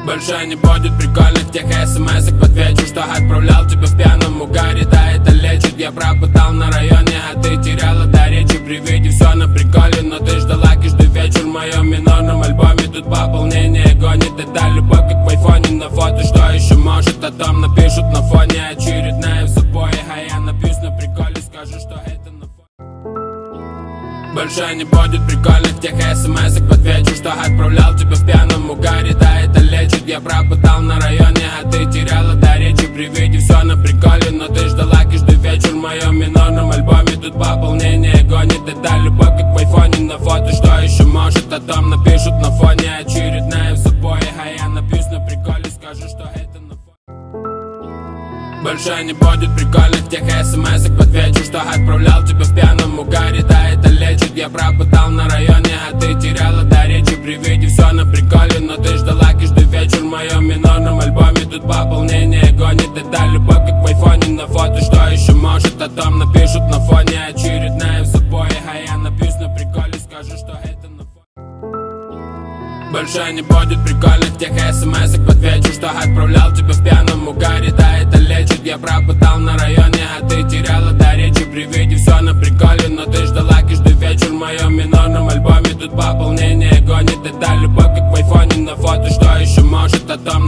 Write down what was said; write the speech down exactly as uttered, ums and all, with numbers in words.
Больше не будет прикольных тех смс-ок. Подвечу, что отправлял тебя в пьяном угаре. Да, это лечит, я пропытал на районе, а ты теряла до речи при виде. Все на приколе, но ты ждала каждый вечер в моем минорном альбоме. Тут пополнение гонит, это любовь как в айфоне на фото. Что еще может, о том напишут на фоне. Очередная в запое, а я напьюсь на приколе, скажу, что это на фоне. Больше не будет прикольных тех смс-ок. Подвечу, что отправлял тебя в пьяном угаре. Да, это лечит, я пропытал на районе, а ты теряла до речи при виде. Все на приколе, но ты ждала каждый вечер в моем минорном альбоме. Тут пополнение гонит, это любовь как в айфоне на фото. Что еще может, о том напишут на фоне. Очередная в запое, а я напьюсь на приколе, скажу, что это на фоне. Больше не будет прикольных тех смс-ок. Подвечу, что отправлял тебя в пьяном угаре. Да, это лечит, я пропытал на районе, а ты теряла до речи при виде. Все на приколе, но ты ждала каждый вечер в моем минорном альбоме. Тут пополнение гонит, это любовь как в айфоне на фото. Что еще может, о том напишут на фоне. Очередная в запое, а я напьюсь на приколе, скажу, что это на фоне. Больше не будет прикольных тех смс-ок. Подвечу, что отправлял тебя в пьяном угаре. Да, это лечит, я пропытал на районе, а ты теряла до речи при виде. Все на приколе, но ты ждала каждый вечер в моем минорном альбоме. Тут пополнение гонит, это любовь как в айфоне на фото. Что еще может, о том